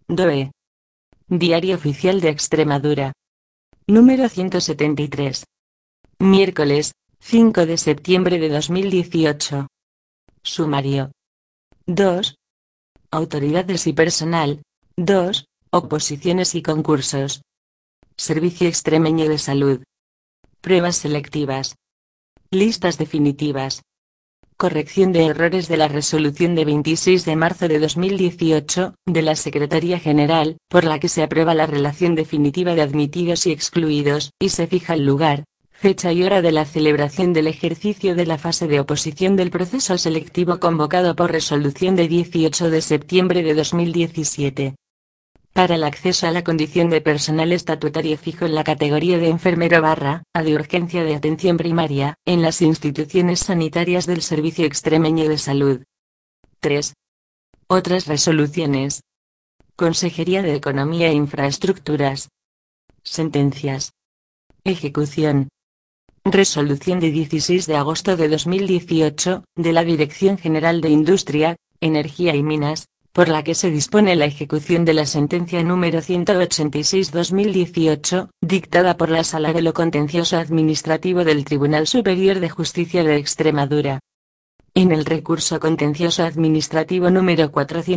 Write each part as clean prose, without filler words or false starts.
DOE. Diario Oficial de Extremadura. Número 173. Miércoles, 5 de septiembre de 2018. Sumario. 2. Autoridades y personal. 2. Oposiciones y concursos. Servicio Extremeño de Salud. Pruebas selectivas. Listas definitivas. Corrección de errores de la resolución de 26 de marzo de 2018, de la Secretaría General, por la que se aprueba la relación definitiva de admitidos y excluidos, y se fija el lugar, fecha y hora de la celebración del ejercicio de la fase de oposición del proceso selectivo convocado por resolución de 18 de septiembre de 2017. Para el acceso a la condición de personal estatutario fijo en la categoría de enfermero /A de urgencia de atención primaria, en las instituciones sanitarias del Servicio Extremeño de Salud. 3. Otras resoluciones. Consejería de Economía e Infraestructuras. Sentencias. Ejecución. Resolución de 16 de agosto de 2018, de la Dirección General de Industria, Energía y Minas, por la que se dispone la ejecución de la sentencia número 186/2018, dictada por la Sala de lo Contencioso Administrativo del Tribunal Superior de Justicia de Extremadura. En el recurso contencioso administrativo número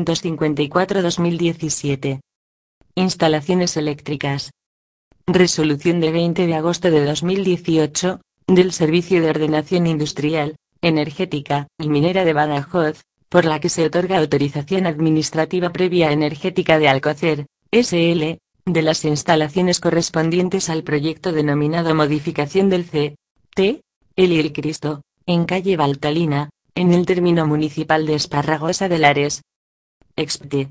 454/2017. Instalaciones eléctricas. Resolución de 20 de agosto de 2018, del Servicio de Ordenación Industrial, Energética y Minera de Badajoz, por la que se otorga autorización administrativa previa a Energética de Alcocer, S.L., de las instalaciones correspondientes al proyecto denominado Modificación del C.T. El Cristo, en calle Valtalina, en el término municipal de Esparragosa de Lares. Expte.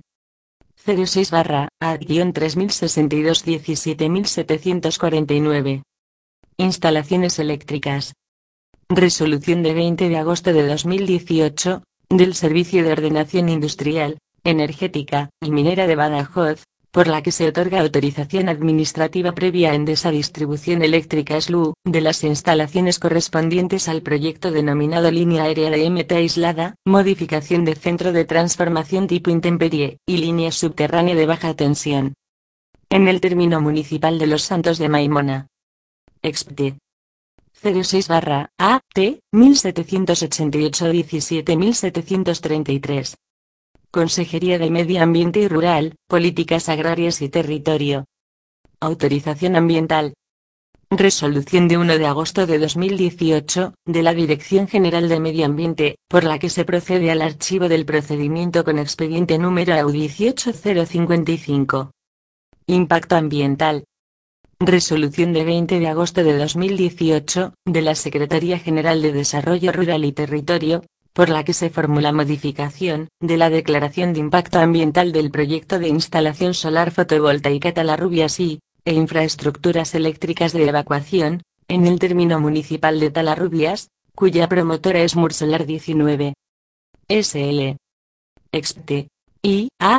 06/A-3062-17749. Instalaciones eléctricas. Resolución de 20 de agosto de 2018, del Servicio de Ordenación Industrial, Energética y Minera de Badajoz, por la que se otorga autorización administrativa previa a Endesa Distribución Eléctrica SLU, de las instalaciones correspondientes al proyecto denominado Línea Aérea de MT Aislada, modificación de centro de transformación tipo intemperie, y línea subterránea de baja tensión. En el término municipal de Los Santos de Maimona. Expte. 06/A-T-1788-17733. Consejería de Medio Ambiente y Rural, Políticas Agrarias y Territorio. Autorización ambiental. Resolución de 1 de agosto de 2018, de la Dirección General de Medio Ambiente, por la que se procede al archivo del procedimiento con expediente número AU 18055. Impacto ambiental. Resolución de 20 de agosto de 2018, de la Secretaría General de Desarrollo Rural y Territorio, por la que se formula modificación de la declaración de impacto ambiental del proyecto de instalación solar fotovoltaica Talarrubias e infraestructuras eléctricas de evacuación, en el término municipal de Talarrubias, cuya promotora es Mursolar 19. S.L. Expte. I.A.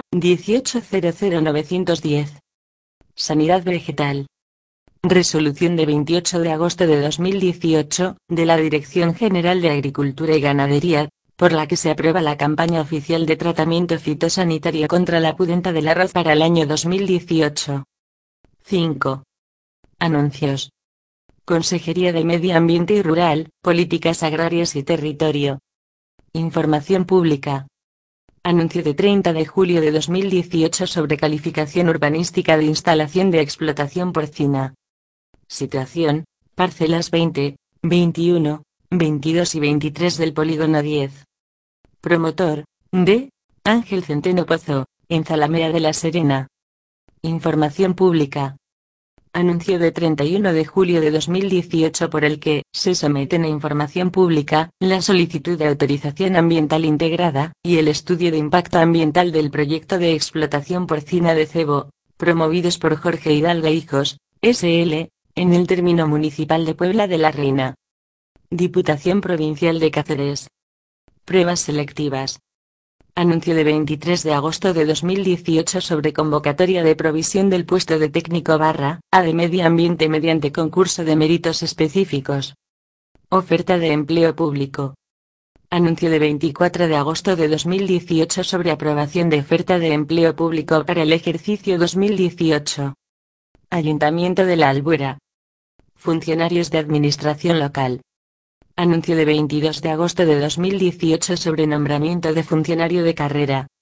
1800910. Sanidad vegetal. Resolución de 28 de agosto de 2018, de la Dirección General de Agricultura y Ganadería, por la que se aprueba la campaña oficial de tratamiento fitosanitario contra la pudenta del arroz para el año 2018. 5. Anuncios. Consejería de Medio Ambiente y Rural, Políticas Agrarias y Territorio. Información pública. Anuncio de 30 de julio de 2018 sobre calificación urbanística de instalación de explotación porcina. Situación, parcelas 20, 21, 22 y 23 del polígono 10. Promotor, D. Ángel Centeno Pozo, en Zalamea de la Serena. Información pública. Anuncio de 31 de julio de 2018 por el que se someten a información pública la solicitud de autorización ambiental integrada y el estudio de impacto ambiental del proyecto de explotación porcina de cebo, promovidos por Jorge Hidalgo Hijos, S.L., en el término municipal de Puebla de la Reina. Diputación Provincial de Cáceres. Pruebas selectivas. Anuncio de 23 de agosto de 2018 sobre convocatoria de provisión del puesto de técnico /A de medio ambiente mediante concurso de méritos específicos. Oferta de empleo público. Anuncio de 24 de agosto de 2018 sobre aprobación de oferta de empleo público para el ejercicio 2018. Ayuntamiento de la Albuera. Funcionarios de Administración Local. Anuncio de 22 de agosto de 2018 sobre nombramiento de funcionario de carrera.